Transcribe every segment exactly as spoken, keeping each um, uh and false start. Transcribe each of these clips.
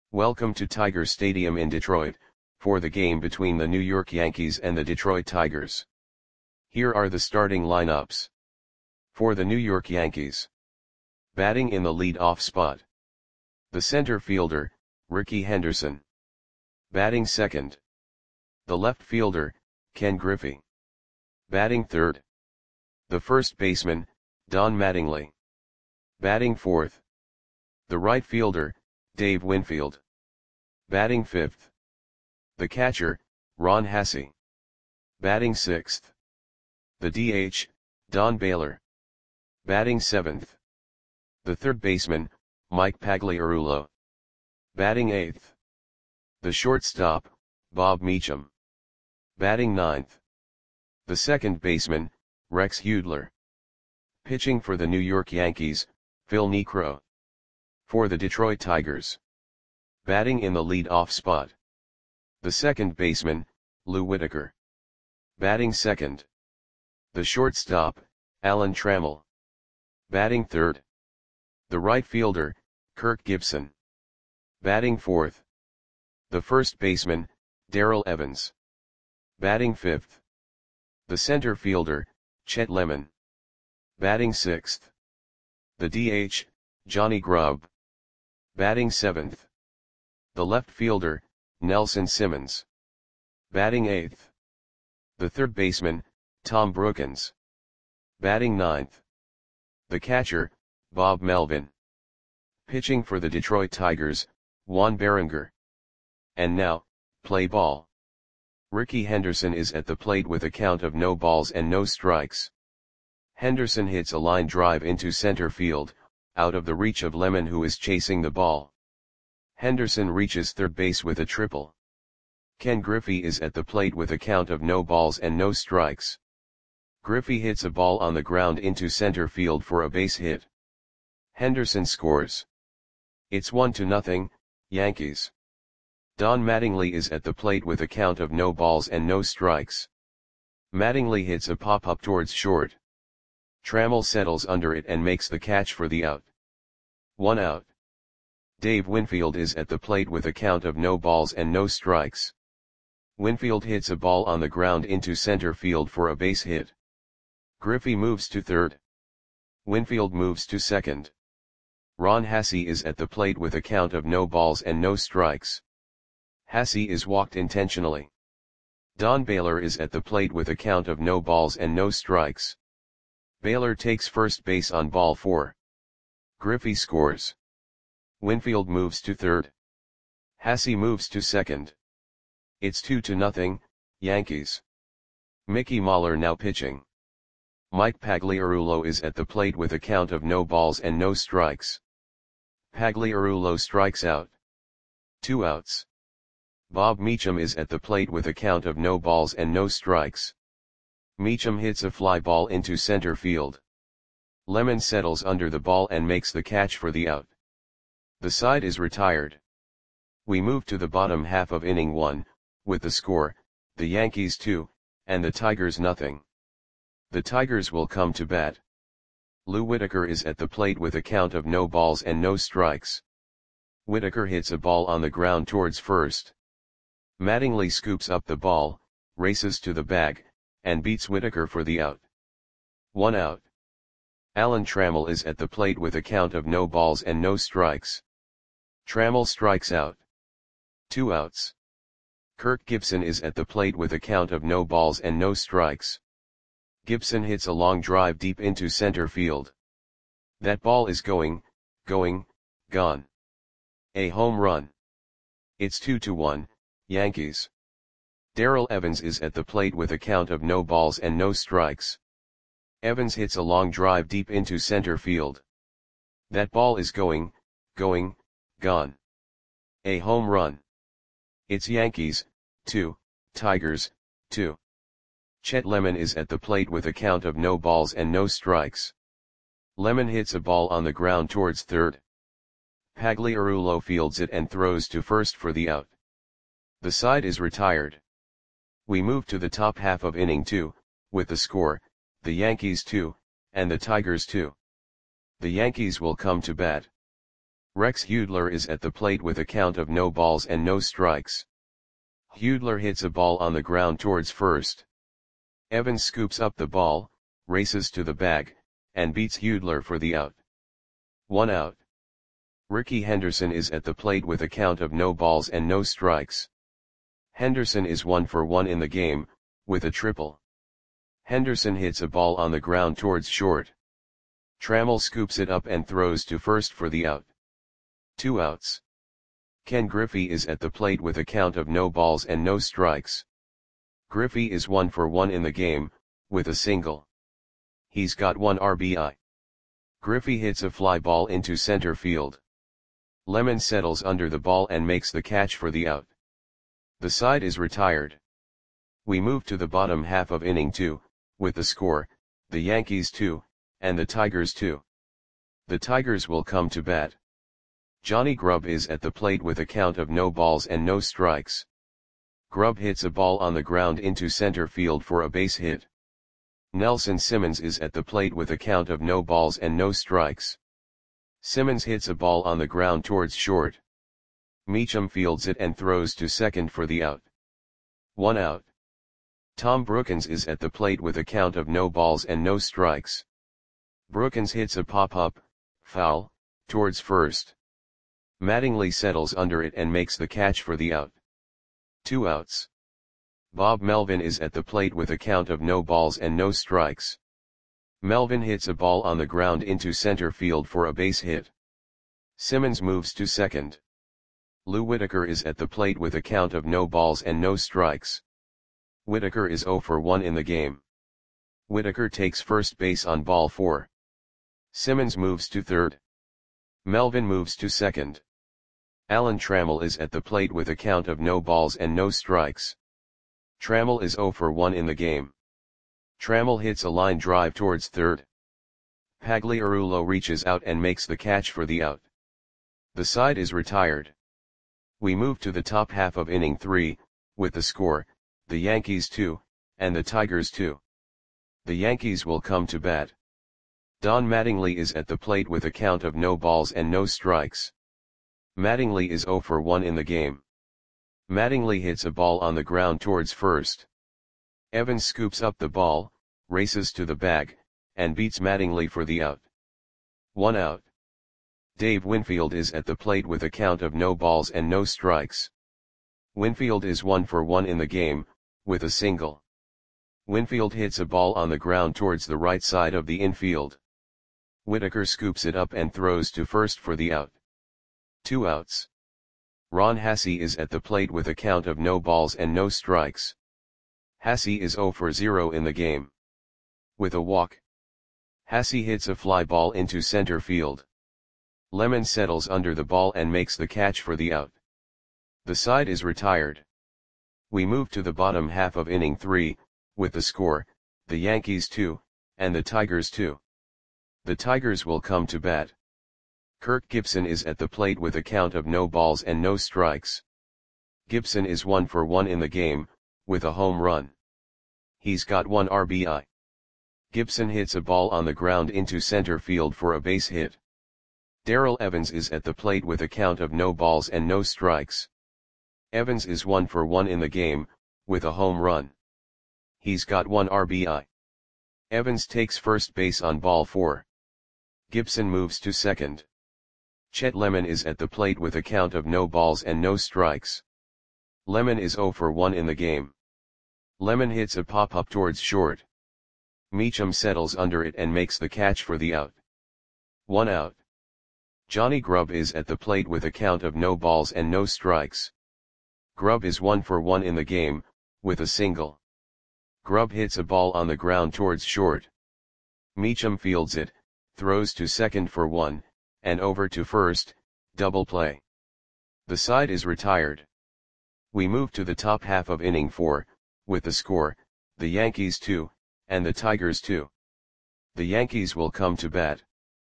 Welcome to Tiger Stadium in Detroit, for the game between the New York Yankees and the Detroit Tigers. Here are the starting lineups. For the New York Yankees. Batting in the lead-off spot. The center fielder, Rickey Henderson. Batting second. The left fielder, Ken Griffey. Batting third. The first baseman, Don Mattingly. Batting fourth. The right fielder, Dave Winfield. Batting fifth. The catcher, Ron Hassey. Batting sixth. The D H, Don Baylor. Batting seventh. The third baseman, Mike Pagliarulo. Batting eighth. The shortstop, Bob Meacham. Batting ninth. The second baseman, Rex Hudler. Pitching for the New York Yankees, Phil Niekro. For the Detroit Tigers. Batting in the lead-off spot. The second baseman, Lou Whitaker. Batting second. The shortstop, Alan Trammell. Batting third. The right fielder, Kirk Gibson. Batting fourth. The first baseman, Darrell Evans. Batting fifth. The center fielder, Chet Lemon. Batting sixth. The D H, Johnny Grubb. Batting seventh. The left fielder, Nelson Simmons. Batting eighth. The third baseman, Tom Brookens. Batting ninth. The catcher, Bob Melvin. Pitching for the Detroit Tigers, Juan Berenger. And now, play ball. Rickey Henderson is at the plate with a count of no balls and no strikes. Henderson hits a line drive into center field, out of the reach of Lemon, who is chasing the ball. Henderson reaches third base with a triple. Ken Griffey is at the plate with a count of no balls and no strikes. Griffey hits a ball on the ground into center field for a base hit. Henderson scores. It's one to nothing, Yankees. Don Mattingly is at the plate with a count of no balls and no strikes. Mattingly hits a pop-up towards short. Trammell settles under it and makes the catch for the out. One out. Dave Winfield is at the plate with a count of no balls and no strikes. Winfield hits a ball on the ground into center field for a base hit. Griffey moves to third. Winfield moves to second. Ron Hassey is at the plate with a count of no balls and no strikes. Hassey is walked intentionally. Don Baylor is at the plate with a count of no balls and no strikes. Baylor takes first base on ball four. Griffey scores. Winfield moves to third. Hassey moves to second. It's two to nothing, Yankees. Mickey Mahler now pitching. Mike Pagliarulo is at the plate with a count of no balls and no strikes. Pagliarulo strikes out. Two outs. Bob Meacham is at the plate with a count of no balls and no strikes. Meacham hits a fly ball into center field. Lemon settles under the ball and makes the catch for the out. The side is retired. We move to the bottom half of inning one, with the score, the Yankees two, and the Tigers nothing. The Tigers will come to bat. Lou Whitaker is at the plate with a count of no balls and no strikes. Whitaker hits a ball on the ground towards first. Mattingly scoops up the ball, races to the bag, and beats Whitaker for the out. One out. Alan Trammell is at the plate with a count of no balls and no strikes. Trammell strikes out. Two outs. Kirk Gibson is at the plate with a count of no balls and no strikes. Gibson hits a long drive deep into center field. That ball is going, going, gone. A home run. It's two to one, Yankees. Darrell Evans is at the plate with a count of no balls and no strikes. Evans hits a long drive deep into center field. That ball is going, going, gone. A home run. It's Yankees, two, Tigers, two. Chet Lemon is at the plate with a count of no balls and no strikes. Lemon hits a ball on the ground towards third. Pagliarulo fields it and throws to first for the out. The side is retired. We move to the top half of inning two, with the score, the Yankees two, and the Tigers two. The Yankees will come to bat. Rex Hudler is at the plate with a count of no balls and no strikes. Hudler hits a ball on the ground towards first. Evans scoops up the ball, races to the bag, and beats Hudler for the out. One out. Rickey Henderson is at the plate with a count of no balls and no strikes. Henderson is one for one in the game, with a triple. Henderson hits a ball on the ground towards short. Trammell scoops it up and throws to first for the out. Two outs. Ken Griffey is at the plate with a count of no balls and no strikes. Griffey is one for one in the game, with a single. He's got one R B I. Griffey hits a fly ball into center field. Lemon settles under the ball and makes the catch for the out. The side is retired. We move to the bottom half of inning two, with the score, the Yankees two, and the Tigers two. The Tigers will come to bat. Johnny Grubb is at the plate with a count of no balls and no strikes. Grubb hits a ball on the ground into center field for a base hit. Nelson Simmons is at the plate with a count of no balls and no strikes. Simmons hits a ball on the ground towards short. Meacham fields it and throws to second for the out. One out. Tom Brookins is at the plate with a count of no balls and no strikes. Brookins hits a pop-up, foul, towards first. Mattingly settles under it and makes the catch for the out. Two outs. Bob Melvin is at the plate with a count of no balls and no strikes. Melvin hits a ball on the ground into center field for a base hit. Simmons moves to second. Lou Whitaker is at the plate with a count of no balls and no strikes. Whitaker is zero for one in the game. Whitaker takes first base on ball four. Simmons moves to third. Melvin moves to second. Alan Trammell is at the plate with a count of no balls and no strikes. Trammell is zero for one in the game. Trammell hits a line drive towards third. Pagliarulo reaches out and makes the catch for the out. The side is retired. We move to the top half of inning three, with the score, the Yankees two, and the Tigers two. The Yankees will come to bat. Don Mattingly is at the plate with a count of no balls and no strikes. Mattingly is zero for one in the game. Mattingly hits a ball on the ground towards first. Evans scoops up the ball, races to the bag, and beats Mattingly for the out. One out. Dave Winfield is at the plate with a count of no balls and no strikes. Winfield is one for one in the game, with a single. Winfield hits a ball on the ground towards the right side of the infield. Whitaker scoops it up and throws to first for the out. Two outs. Ron Hassey is at the plate with a count of no balls and no strikes. Hassey is zero for zero in the game. With a walk. Hassey hits a fly ball into center field. Lemon settles under the ball and makes the catch for the out. The side is retired. We move to the bottom half of inning three, with the score, the Yankees two, and the Tigers two. The Tigers will come to bat. Kirk Gibson is at the plate with a count of no balls and no strikes. Gibson is one for one in the game, with a home run. He's got one R B I. Gibson hits a ball on the ground into center field for a base hit. Darrell Evans is at the plate with a count of no balls and no strikes. Evans is one for one in the game, with a home run. He's got one R B I. Evans takes first base on ball four. Gibson moves to second. Chet Lemon is at the plate with a count of no balls and no strikes. Lemon is zero for one in the game. Lemon hits a pop-up towards short. Meacham settles under it and makes the catch for the out. One out. Johnny Grubb is at the plate with a count of no balls and no strikes. Grubb is one for one in the game, with a single. Grubb hits a ball on the ground towards short. Meacham fields it, throws to second for one, and over to first, double play. The side is retired. We move to the top half of inning four, with the score, the Yankees two, and the Tigers two. The Yankees will come to bat.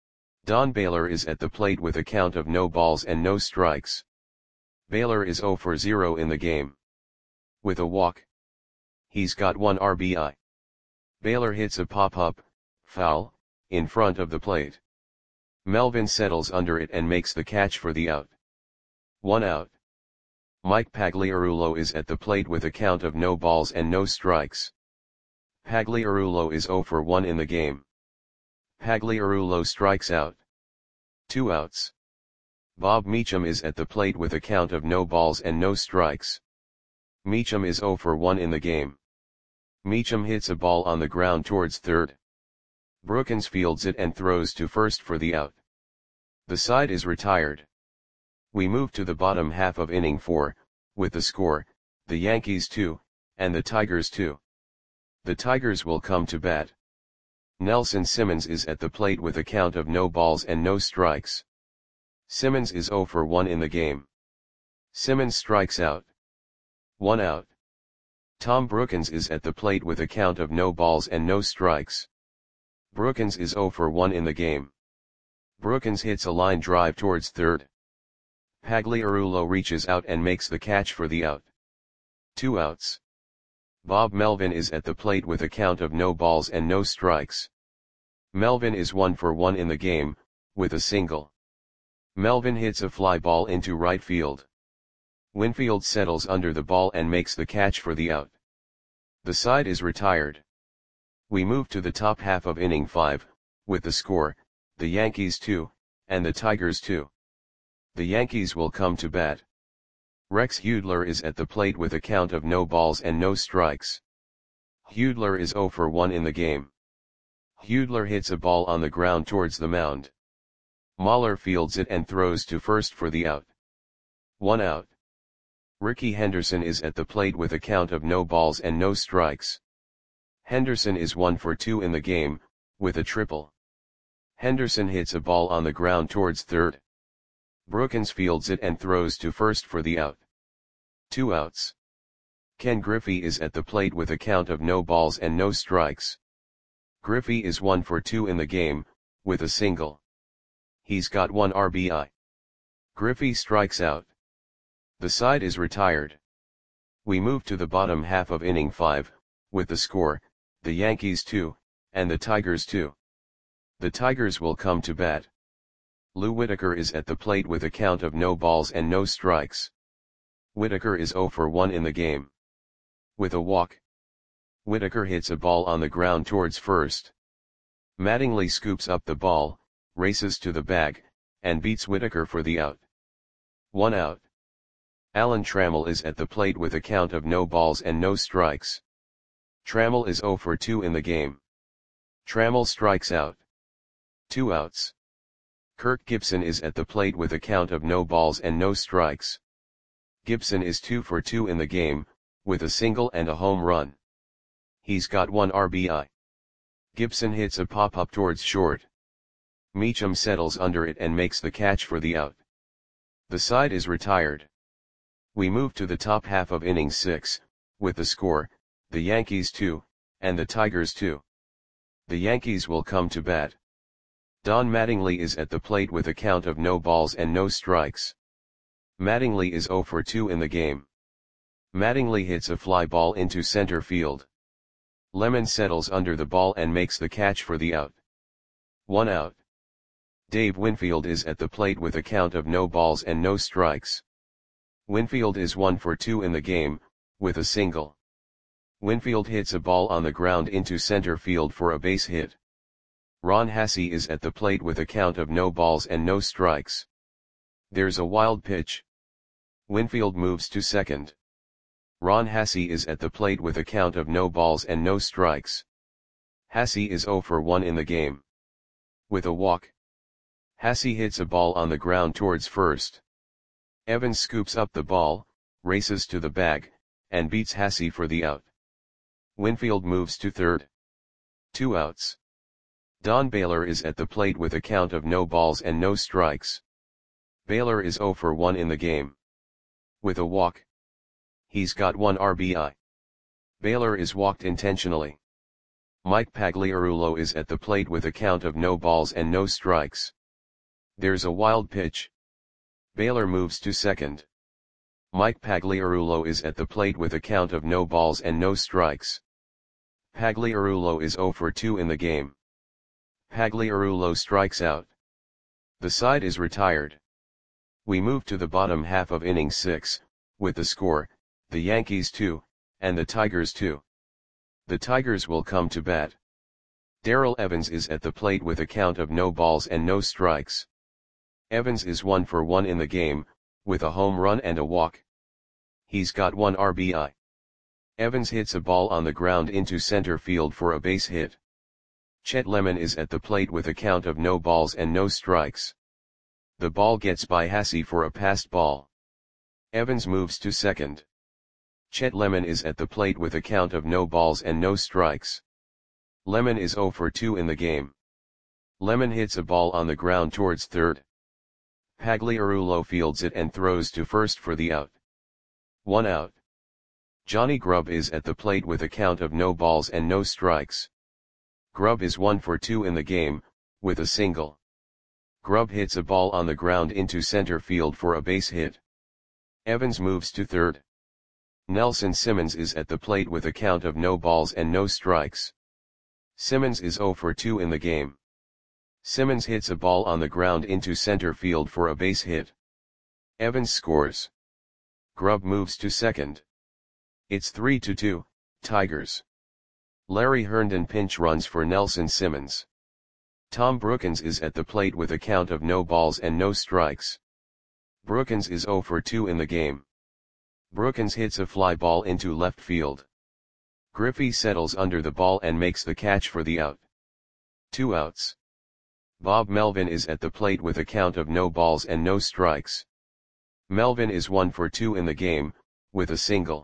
Don Baylor is at the plate with a count of no balls and no strikes. Baylor is zero for zero in the game. With a walk. He's got one R B I. Baylor hits a pop-up, foul, in front of the plate. Melvin settles under it and makes the catch for the out. One out. Mike Pagliarulo is at the plate with a count of no balls and no strikes. Pagliarulo is zero for one in the game. Pagliarulo strikes out. Two outs. Bob Meacham is at the plate with a count of no balls and no strikes. Meacham is zero for one in the game. Meacham hits a ball on the ground towards third. Brookins fields it and throws to first for the out. The side is retired. We move to the bottom half of inning four, with the score, the Yankees two, and the Tigers two. The Tigers will come to bat. Nelson Simmons is at the plate with a count of no balls and no strikes. Simmons is zero for one in the game. Simmons strikes out. One out. Tom Brookins is at the plate with a count of no balls and no strikes. Brookins is zero for one in the game. Brookins hits a line drive towards third. Pagliarulo reaches out and makes the catch for the out. Two outs. Bob Melvin is at the plate with a count of no balls and no strikes. Melvin is one for one in the game, with a single. Melvin hits a fly ball into right field. Winfield settles under the ball and makes the catch for the out. The side is retired. We move to the top half of inning five, with the score, the Yankees two, and the Tigers two. The Yankees will come to bat. Rex Hudler is at the plate with a count of no balls and no strikes. Hudler is zero for one in the game. Hudler hits a ball on the ground towards the mound. Mahler fields it and throws to first for the out. One out. Ricky Henderson is at the plate with a count of no balls and no strikes. Henderson is one for two in the game, with a triple. Henderson hits a ball on the ground towards third. Brookins fields it and throws to first for the out. Two outs. Ken Griffey is at the plate with a count of no balls and no strikes. Griffey is one for two in the game, with a single. He's got one R B I. Griffey strikes out. The side is retired. We move to the bottom half of inning five, with the score, the Yankees two, and the Tigers two. The Tigers will come to bat. Lou Whitaker is at the plate with a count of no balls and no strikes. Whitaker is zero for one in the game. With a walk. Whitaker hits a ball on the ground towards first. Mattingly scoops up the ball, races to the bag, and beats Whitaker for the out. One out. Alan Trammell is at the plate with a count of no balls and no strikes. Trammell is zero for two in the game. Trammell strikes out. Two outs. Kirk Gibson is at the plate with a count of no balls and no strikes. Gibson is two for two in the game, with a single and a home run. He's got one R B I. Gibson hits a pop-up towards short. Meacham settles under it and makes the catch for the out. The side is retired. We move to the top half of inning six, with the score, the Yankees two, and the Tigers two. The Yankees will come to bat. Don Mattingly is at the plate with a count of no balls and no strikes. Mattingly is zero for two in the game. Mattingly hits a fly ball into center field. Lemon settles under the ball and makes the catch for the out. One out. Dave Winfield is at the plate with a count of no balls and no strikes. Winfield is one for two in the game, with a single. Winfield hits a ball on the ground into center field for a base hit. Ron Hassey is at the plate with a count of no balls and no strikes. There's a wild pitch. Winfield moves to second. Ron Hassey is at the plate with a count of no balls and no strikes. Hassey is zero for one in the game. With a walk. Hassey hits a ball on the ground towards first. Evans scoops up the ball, races to the bag, and beats Hassey for the out. Winfield moves to third. Two outs. Don Baylor is at the plate with a count of no balls and no strikes. Baylor is zero for one in the game. With a walk. He's got one R B I. Baylor is walked intentionally. Mike Pagliarulo is at the plate with a count of no balls and no strikes. There's a wild pitch. Baylor moves to second. Mike Pagliarulo is at the plate with a count of no balls and no strikes. Pagliarulo is zero for two in the game. Pagliarulo strikes out. The side is retired. We move to the bottom half of inning six, with the score, the Yankees two, and the Tigers two. The Tigers will come to bat. Darrell Evans is at the plate with a count of no balls and no strikes. Evans is one for one in the game, with a home run and a walk. He's got one R B I. Evans hits a ball on the ground into center field for a base hit. Chet Lemon is at the plate with a count of no balls and no strikes. The ball gets by Hasse for a passed ball. Evans moves to second. Chet Lemon is at the plate with a count of no balls and no strikes. Lemon is zero for two in the game. Lemon hits a ball on the ground towards third. Pagliarulo fields it and throws to first for the out. One out. Johnny Grubb is at the plate with a count of no balls and no strikes. Grubb is one for two in the game, with a single. Grubb hits a ball on the ground into center field for a base hit. Evans moves to third. Nelson Simmons is at the plate with a count of no balls and no strikes. Simmons is zero for two in the game. Simmons hits a ball on the ground into center field for a base hit. Evans scores. Grubb moves to second. It's three to two, Tigers. Larry Herndon pinch runs for Nelson Simmons. Tom Brookens is at the plate with a count of no balls and no strikes. Brookens is zero for two in the game. Brookens hits a fly ball into left field. Griffey settles under the ball and makes the catch for the out. Two outs. Bob Melvin is at the plate with a count of no balls and no strikes. Melvin is one for two in the game, with a single.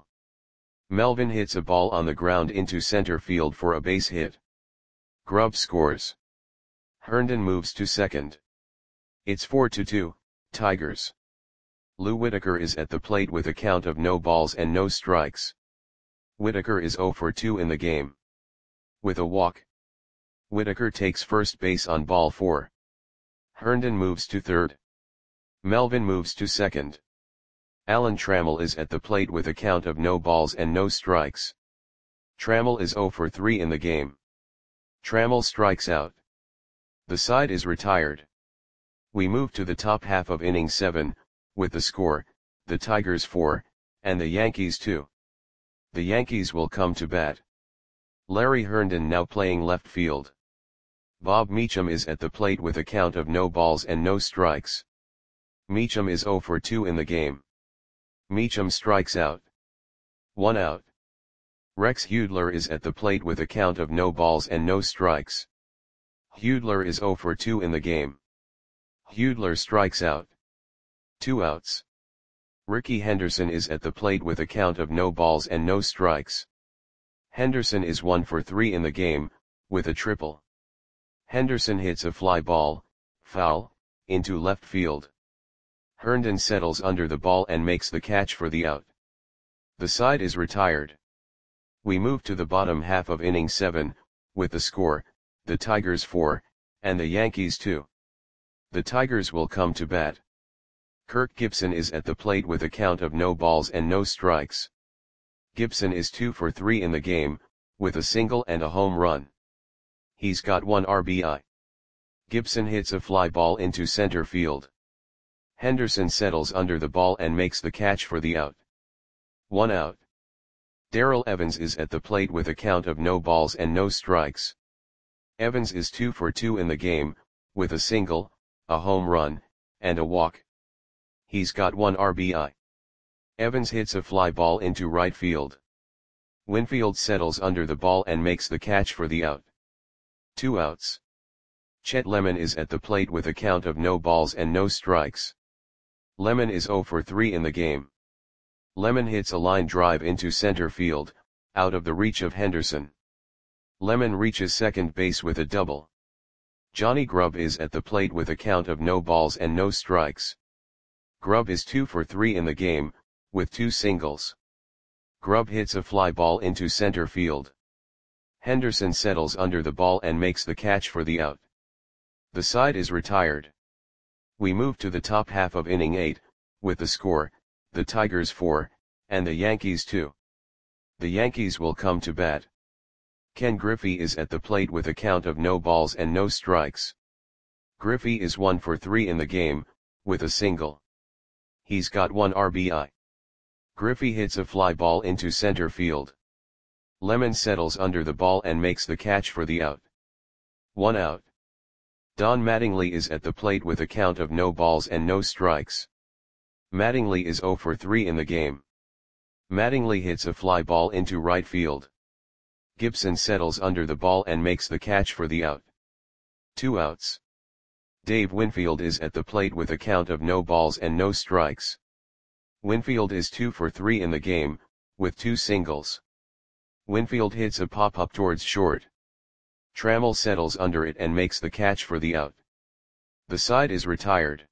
Melvin hits a ball on the ground into center field for a base hit. Grubb scores. Herndon moves to second. It's four to two, Tigers. Lou Whitaker is at the plate with a count of no balls and no strikes. Whitaker is zero for two in the game. With a walk. Whitaker takes first base on ball four. Herndon moves to third. Melvin moves to second. Alan Trammell is at the plate with a count of no balls and no strikes. Trammell is zero for three in the game. Trammell strikes out. The side is retired. We move to the top half of inning seven, with the score, the Tigers four, and the Yankees two. The Yankees will come to bat. Larry Herndon now playing left field. Bob Meacham is at the plate with a count of no balls and no strikes. Meacham is zero for two in the game. Meacham strikes out. One out. Rex Hudler is at the plate with a count of no balls and no strikes. Hudler is zero for two in the game. Hudler strikes out. Two outs. Ricky Henderson is at the plate with a count of no balls and no strikes. Henderson is one for three in the game, with a triple. Henderson hits a fly ball, foul, into left field. Herndon settles under the ball and makes the catch for the out. The side is retired. We move to the bottom half of inning seven, with the score, the Tigers four, and the Yankees two. The Tigers will come to bat. Kirk Gibson is at the plate with a count of no balls and no strikes. Gibson is two for three in the game, with a single and a home run. He's got one R B I. Gibson hits a fly ball into center field. Henderson settles under the ball and makes the catch for the out. One out. Darrell Evans is at the plate with a count of no balls and no strikes. Evans is two for two in the game, with a single, a home run, and a walk. He's got one R B I. Evans hits a fly ball into right field. Winfield settles under the ball and makes the catch for the out. Two outs. Chet Lemon is at the plate with a count of no balls and no strikes. Lemon is zero for three in the game. Lemon hits a line drive into center field, out of the reach of Henderson. Lemon reaches second base with a double. Johnny Grubb is at the plate with a count of no balls and no strikes. Grubb is two for three in the game, with two singles. Grubb hits a fly ball into center field. Henderson settles under the ball and makes the catch for the out. The side is retired. We move to the top half of inning eight, with the score, the Tigers four, and the Yankees two. The Yankees will come to bat. Ken Griffey is at the plate with a count of no balls and no strikes. Griffey is one for three in the game, with a single. He's got one R B I. Griffey hits a fly ball into center field. Lemon settles under the ball and makes the catch for the out. One out. Don Mattingly is at the plate with a count of no balls and no strikes. Mattingly is zero for three in the game. Mattingly hits a fly ball into right field. Gibson settles under the ball and makes the catch for the out. Two outs. Dave Winfield is at the plate with a count of no balls and no strikes. Winfield is two for three in the game, with two singles. Winfield hits a pop-up towards short. Trammell settles under it and makes the catch for the out. The side is retired.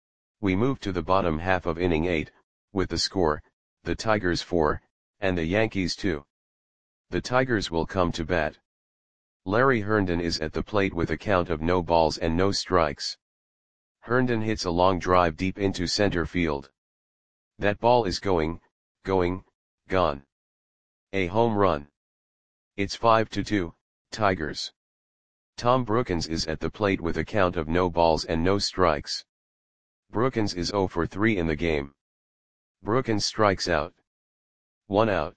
We move to the bottom half of inning eight, with the score, the Tigers four, and the Yankees two. The Tigers will come to bat. Larry Herndon is at the plate with a count of no balls and no strikes. Herndon hits a long drive deep into center field. That ball is going, going, gone. A home run. It's five to two, Tigers. Tom Brookens is at the plate with a count of no balls and no strikes. Brookens is zero for three in the game. Brookens strikes out. One out.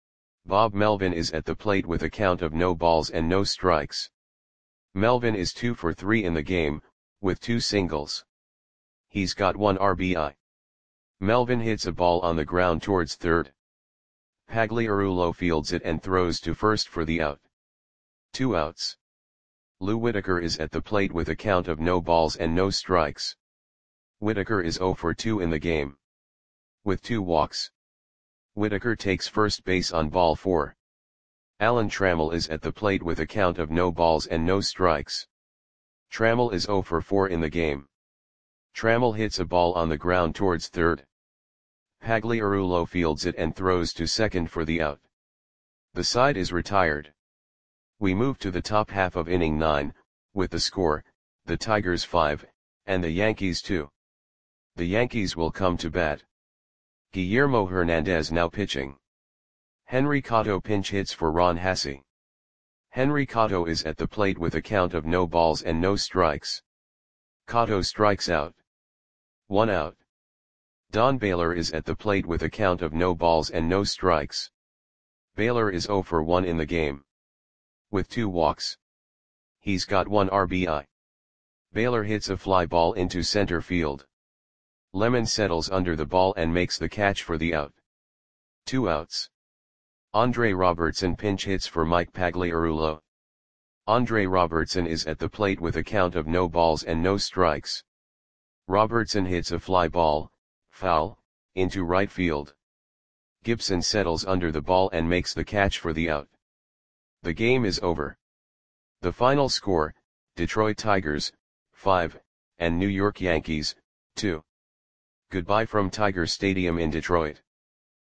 Bob Melvin is at the plate with a count of no balls and no strikes. Melvin is two for three in the game, with two singles. He's got one R B I. Melvin hits a ball on the ground towards third. Pagliarulo fields it and throws to first for the out. Two outs. Lou Whitaker is at the plate with a count of no balls and no strikes. Whitaker is zero for two in the game. With two walks. Whitaker takes first base on ball four. Alan Trammell is at the plate with a count of no balls and no strikes. Trammell is zero for four in the game. Trammell hits a ball on the ground towards third. Pagliarulo fields it and throws to second for the out. The side is retired. We move to the top half of inning nine, with the score, the Tigers five, and the Yankees two. The Yankees will come to bat. Guillermo Hernandez now pitching. Henry Cotto pinch hits for Ron Hassey. Henry Cotto is at the plate with a count of no balls and no strikes. Cotto strikes out. One out. Don Baylor is at the plate with a count of no balls and no strikes. Baylor is zero for one in the game. With two walks. He's got one R B I. Baylor hits a fly ball into center field. Lemon settles under the ball and makes the catch for the out. Two outs. Andre Robertson pinch hits for Mike Pagliarulo. Andre Robertson is at the plate with a count of no balls and no strikes. Robertson hits a fly ball, foul, into right field. Gibson settles under the ball and makes the catch for the out. The game is over. The final score, Detroit Tigers, five, and New York Yankees, two. Goodbye from Tiger Stadium in Detroit.